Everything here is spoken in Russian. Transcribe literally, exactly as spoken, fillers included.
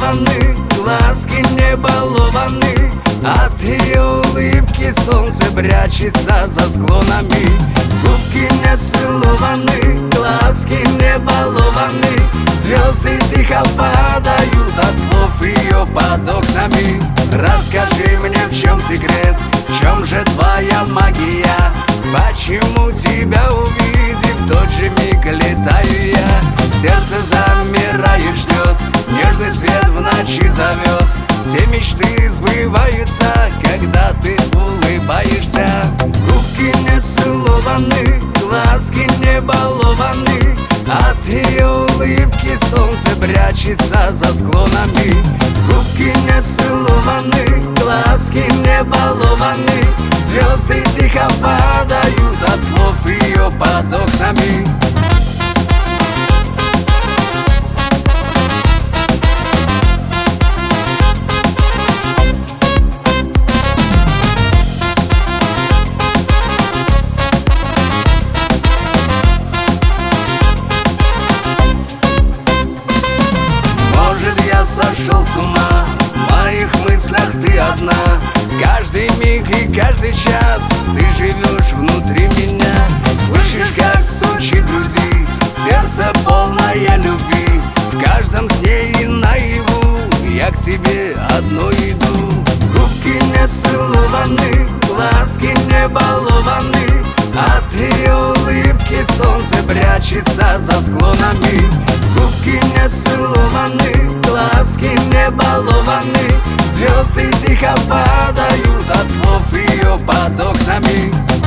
целованы, глазки не балованы. От ее улыбки солнце прячется за склонами. Губки не целованы, глазки не балованы. Звезды тихо падают от слов ее под окнами. Расскажи мне, в чем секрет, в чем же твоя магия? Почему тебя увидев, в тот же миг летаю я? Сердце замирает, ждет, нежный свет в ночи зовет. Все мечты сбываются, когда ты улыбаешься. Губки не целованы, глазки не балованы. От ее улыбки солнце прячется за склонами. Губки не целованы, глазки не балованы. Звезды тихо падают от слов ее под окнами. Сошел с ума, в моих мыслях ты одна. Каждый миг и каждый час ты живешь внутри меня. Слышишь, как стучит в груди сердце полное любви. В каждом сне и наяву я к тебе одной иду. Губки не целованы, глазки не балованы. От ее улыбки солнце прячется за склонами. Губки не целованы, глазки не балованы. Звезды тихо падают от слов ее под окнами.